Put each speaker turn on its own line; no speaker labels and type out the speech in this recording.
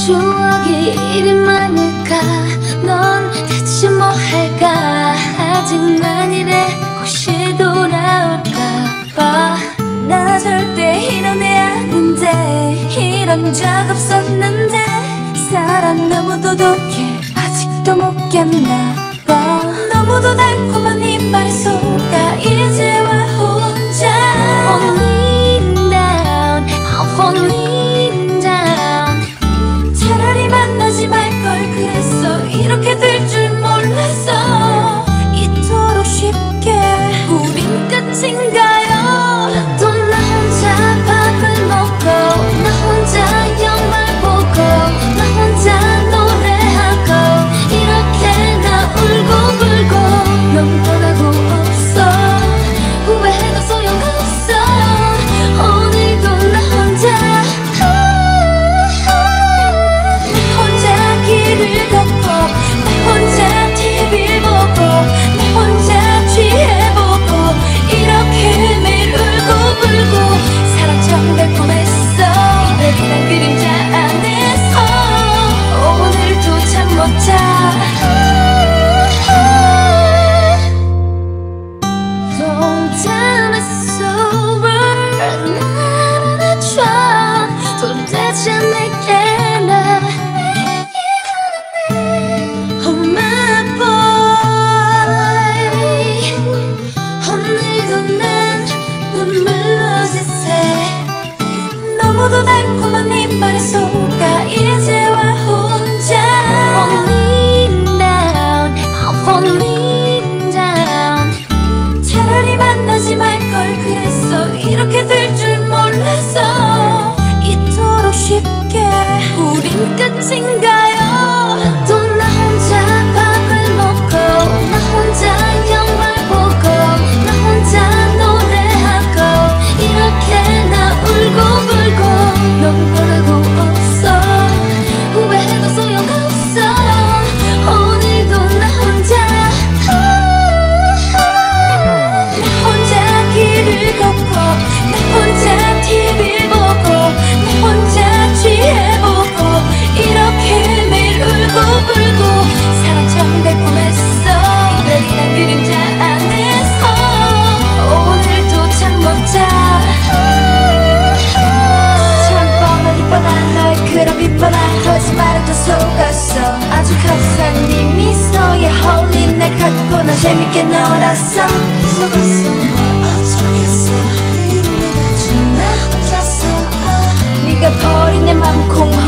추억이 이리 많을까. 넌 대체 뭐 할까. 아직 난 이래 혹시 돌아올까 봐. 나 절대 이런 애 아닌데, 이런 적 없었는데. 사람 너무 도둑해 아직도 못 깼나 봐. 너무도 달콤한 이빨 속아 이제와 혼자 falling down, I'm falling down. 차라리 만나지 말걸 그랬어. 이렇게 될 줄 몰랐어. 이토록 쉽게 우린 끝인가요? 또 나 혼자 밥을 먹고, 나 혼자 영화 보고, 나 혼자 노래하고, 이렇게 나 울고 불고. 넌 떠나고 없어. 후회해도 소용없어. 오늘도 나 혼자 길을 걷고, 나 혼자 TV 보고, 나 혼자 취해보고, 이렇게 매일 울고 불고. 사랑처럼 달콤했어. 이별이란 그림자 안에서 오늘도 잠 못 자. Don't tell me sober. 날 안아줘. 도대체 내게 나 Oh my boy. 오늘도 난 눈물로 지새. 너무도 달콤한 이빨 속아 이제와 혼자 falling down, I'm falling down. 차라리 만나지 말걸 그랬어. 이렇게 될 줄 몰랐어. 이토록 쉽게 우린 끝인가요? 또 나 혼자 밥을 먹고, 나 혼자 영화 보고, 나 혼자 노래하고, 이렇게 나 울고 불고. 넌 떠나고 없어. 후회해도 소용없어. 오늘도 나 혼자 길을 걷고, 나 혼자 TV 보고, 나 혼자 취해보고, 이렇게 매일 울고 불고. 사랑처럼 달콤했어. 이별이란 그림자 안에서 오늘도 잠 못 자. 참 뻔하니 뻔한 너의 그런 빈번한 거짓말에 또 속았어. 아주 값싼 네 미소에 홀린 날 갖고 난 재밌게 놀았어. 속았어. 어쩌겠어. 이미 내가 좀 나 혼자서. 네가 버린 내 맘 콩